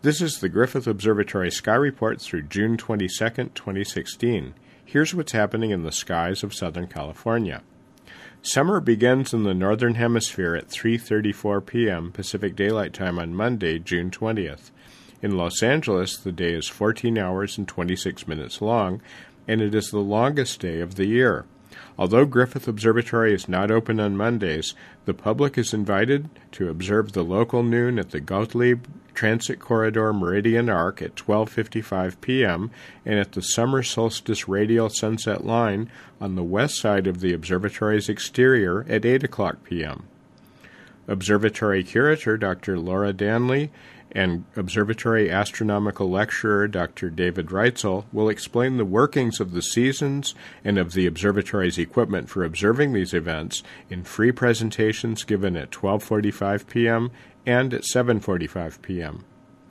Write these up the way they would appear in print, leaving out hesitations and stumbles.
This is the Griffith Observatory Sky Report through June 22, 2016. Here's what's happening in the skies of Southern California. Summer begins in the Northern Hemisphere at 3:34 p.m. Pacific Daylight Time on Monday, June 20th. In Los Angeles, the day is 14 hours and 26 minutes long, and it is the longest day of the year. Although Griffith Observatory is not open on Mondays, the public is invited to observe the local noon at the Gottlieb Transit Corridor Meridian Arc at 12:55 p.m. and at the Summer Solstice Radial Sunset Line on the west side of the observatory's exterior at 8 o'clock p.m. Observatory Curator Dr. Laura Danley and Observatory Astronomical Lecturer Dr. David Reitzel will explain the workings of the seasons and of the observatory's equipment for observing these events in free presentations given at 12:45 p.m. and at 7:45 p.m.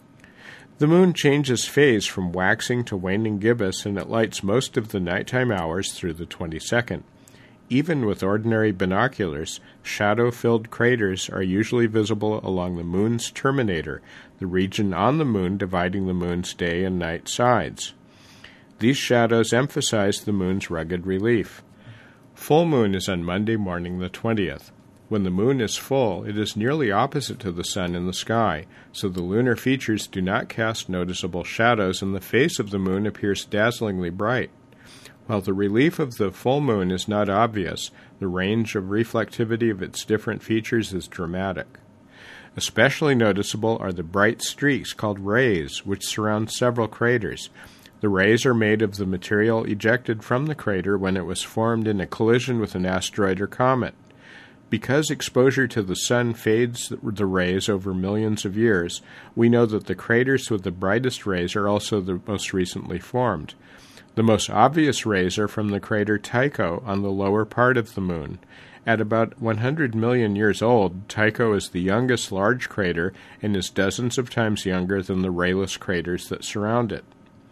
The moon changes phase from waxing to waning gibbous, and it lights most of the nighttime hours through the 22nd. Even with ordinary binoculars, shadow-filled craters are usually visible along the moon's terminator, the region on the moon dividing the moon's day and night sides. These shadows emphasize the moon's rugged relief. Full moon is on Monday morning the 20th. When the moon is full, it is nearly opposite to the sun in the sky, so the lunar features do not cast noticeable shadows and the face of the moon appears dazzlingly bright. While the relief of the full moon is not obvious, the range of reflectivity of its different features is dramatic. Especially noticeable are the bright streaks called rays, which surround several craters. The rays are made of the material ejected from the crater when it was formed in a collision with an asteroid or comet. Because exposure to the sun fades the rays over millions of years, we know that the craters with the brightest rays are also the most recently formed. The most obvious rays are from the crater Tycho on the lower part of the moon. At about 100 million years old, Tycho is the youngest large crater and is dozens of times younger than the rayless craters that surround it.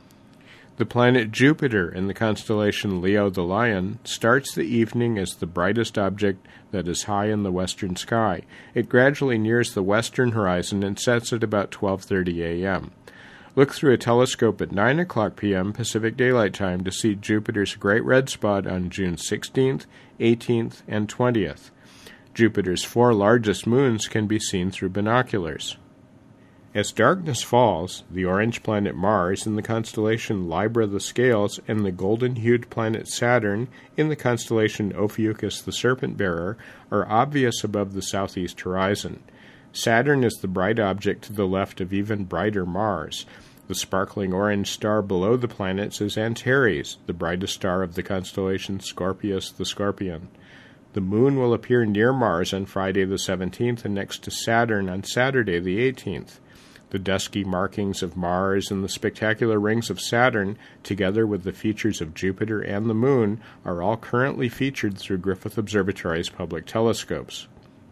The planet Jupiter in the constellation Leo the Lion starts the evening as the brightest object that is high in the western sky. It gradually nears the western horizon and sets at about 12:30 a.m. Look through a telescope at 9 o'clock p.m. Pacific Daylight Time to see Jupiter's Great Red Spot on June 16th, 18th, and 20th. Jupiter's 4 largest moons can be seen through binoculars. As darkness falls, the orange planet Mars in the constellation Libra the Scales and the golden-hued planet Saturn in the constellation Ophiuchus the Serpent Bearer are obvious above the southeast horizon. Saturn is the bright object to the left of even brighter Mars. The sparkling orange star below the planets is Antares, the brightest star of the constellation Scorpius the Scorpion. The moon will appear near Mars on Friday the 17th and next to Saturn on Saturday the 18th. The dusky markings of Mars and the spectacular rings of Saturn, together with the features of Jupiter and the moon, are all currently featured through Griffith Observatory's public telescopes.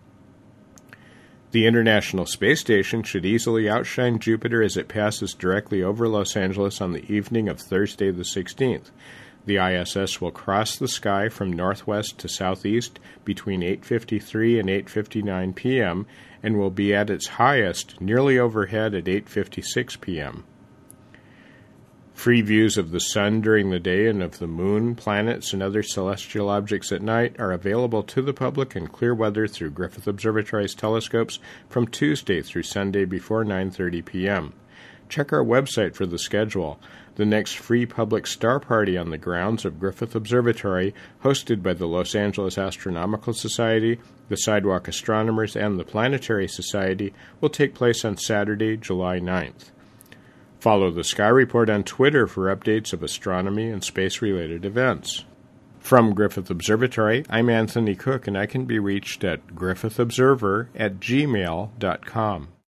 The International Space Station should easily outshine Jupiter as it passes directly over Los Angeles on the evening of Thursday the 16th. The ISS will cross the sky from northwest to southeast between 8:53 and 8:59 p.m. and will be at its highest nearly overhead at 8:56 p.m. Free views of the sun during the day and of the moon, planets, and other celestial objects at night are available to the public in clear weather through Griffith Observatory's telescopes from Tuesday through Sunday before 9:30 p.m. Check our website for the schedule. The next free public star party on the grounds of Griffith Observatory, hosted by the Los Angeles Astronomical Society, the Sidewalk Astronomers, and the Planetary Society, will take place on Saturday, July 9th. Follow the Sky Report on Twitter for updates of astronomy and space-related events. From Griffith Observatory, I'm Anthony Cook, and I can be reached at griffithobserver@gmail.com.